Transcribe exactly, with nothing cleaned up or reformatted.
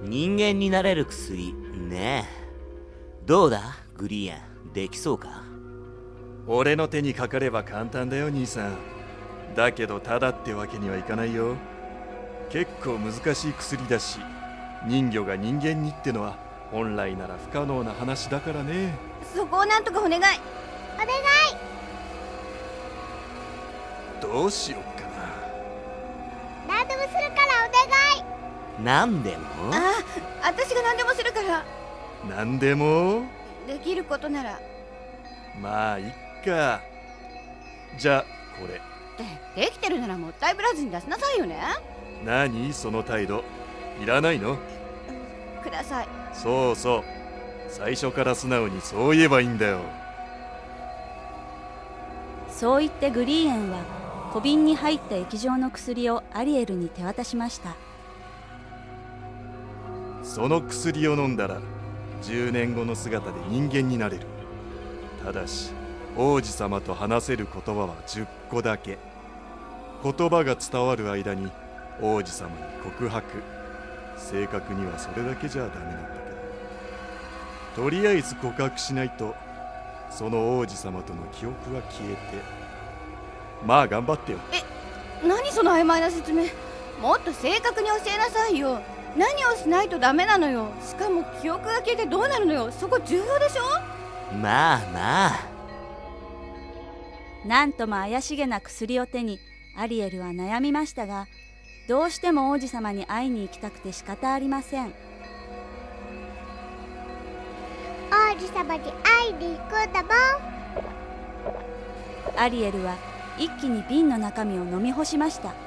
人間になれる薬ねえ。どうだグリーン、できそうか？ 俺の手にかかれば簡単だよ兄さん。だけどただってわけにはいかないよ。結構難しい薬だし、人魚が人間にってのは本来なら不可能な話だからね。 そこをなんとかお願い。お願い。 どうしよっかな。 何でもするからお願い。 何でも？ ああ、私が何でもするから。 何でもできることなら。 まあいっか。じゃあこれでできてるならもったいぶらずに出しなさいよね。 何その態度、いらないの？ ください。 そうそう、最初から素直にそう言えばいいんだよ。 そう言ってグリーエンは小瓶に入った液状の薬をアリエルに手渡しました。 その薬を飲んだらじゅうねんごの姿で人間になれる。ただし王子様と話せる言葉はじゅっこだけ。言葉が伝わる間に王子様に告白。正確にはそれだけじゃダメなんだけど、とりあえず告白しないとその王子様との記憶は消えて。まあ頑張ってよ。 え、何その曖昧な説明。もっと正確に教えなさいよ。何をしないとダメなのよ。しかも記憶が消えてどうなるのよ。そこ重要でしょ。 まあまあ。 なんとも怪しげな薬を手にアリエルは悩みましたが、どうしても王子様に会いに行きたくて仕方ありません。 王子様に会いに行くんだもん。 アリエルは一気に瓶の中身を飲み干しました。